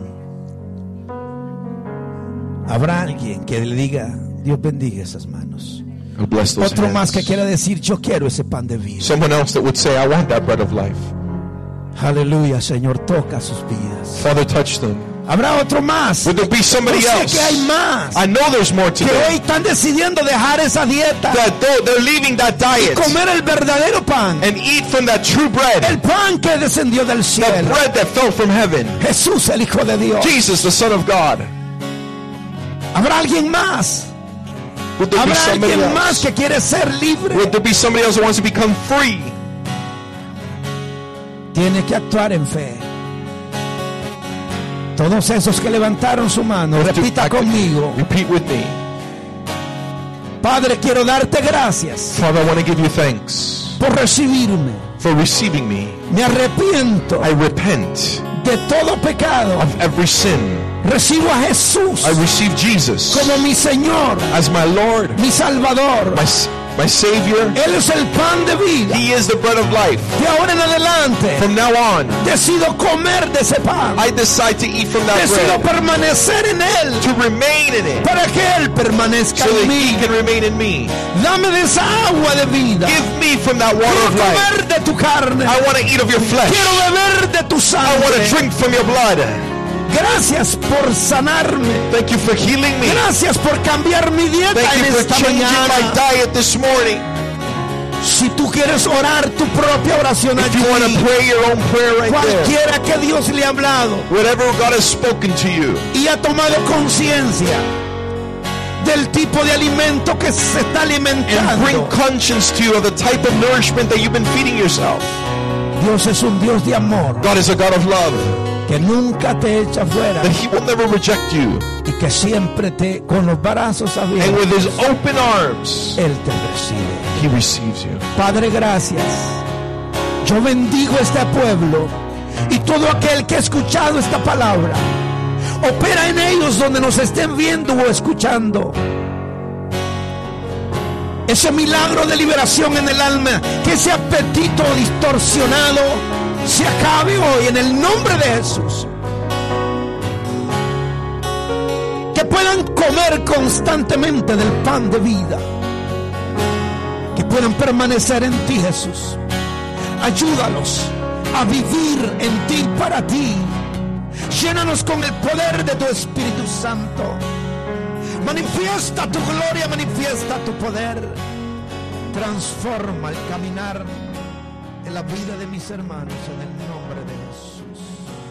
alguien que le diga: Dios bendiga esas manos. God bless those Otro más hands. que quiera decir: yo quiero ese pan de vida. Someone else that would say, I want that bread of life. Aleluya, Señor, toca sus vidas. Father, touch them. Habrá otro más. Would there be somebody Yo sé else? que hay más I know there's more que hoy today. están decidiendo dejar esa dieta That they're leaving that y diet comer el verdadero pan, and eat from that true bread. el pan que descendió del That cielo, bread that fell from heaven. Jesús el Hijo de Dios. Jesus, the Son of God. Habrá alguien más. Would there be Habrá somebody alguien más else? que quiere ser libre. Would there be somebody else who wants to become free? Tiene que actuar en fe. Todos esos que levantaron su mano, repita conmigo. Repeat with me. Padre, quiero darte gracias Father, I want to give you thanks por recibirme. for receiving me. Me arrepiento I repent de todo pecado. of every sin. Recibo a Jesús I receive Jesus como mi Señor, as my Lord, mi Salvador. my Savior. Él es el pan de vida. He is the bread of life. De ahora en adelante From now on, decido comer de ese pan. I decide to eat from that Decido bread, permanecer en Él to remain in it, para que Él permanezca so that en He mí. can remain in me. Dame de esa agua de vida. Give me from that water Quiero of life. comer de tu carne. I want to eat of your flesh. Quiero beber de tu I want to sangre. drink from your blood. Gracias por sanarme. Thank you for healing me. Gracias por cambiar mi dieta Thank en you for esta changing my mañana. diet this morning. Si tú quieres orar tu propia oración If aquí, you want to pray your own prayer right there, cualquiera que Dios le ha hablado whatever God has spoken to you, y ha tomado conciencia del tipo de alimento que se está and bring alimentando. conscience to you of the type of nourishment that you've been feeding yourself. Dios es un Dios de amor God is a God of love, que nunca te echa fuera that He will never reject you. y que siempre te, con los brazos And abiertos, with His open arms, Él te recibe. He receives you. Padre, gracias. Yo bendigo este pueblo y todo aquel que ha escuchado esta palabra. Opera en ellos donde nos estén viendo o escuchando. Ese milagro de liberación en el alma, que ese apetito distorsionado se acabe hoy en el nombre de Jesús. Que puedan comer constantemente del pan de vida. Que puedan permanecer en ti, Jesús. Ayúdalos a vivir en ti, para ti. Llénanos con el poder de tu Espíritu Santo. Manifiesta tu gloria, manifiesta tu poder. Transforma el caminar en la vida de mis hermanos en el nombre de Jesús.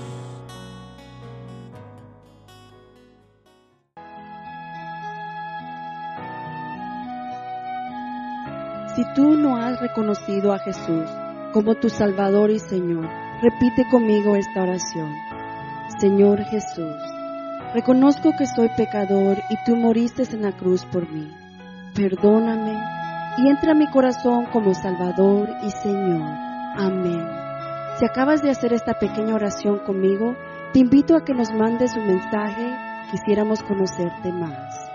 Si tú no has reconocido a Jesús como tu Salvador y Señor, repite conmigo esta oración. Señor Jesús, reconozco que soy pecador y tú moriste en la cruz por mí. Perdóname y entra a mi corazón como Salvador y Señor. Amén. Si acabas de hacer esta pequeña oración conmigo, te invito a que nos mandes un mensaje. Quisiéramos conocerte más.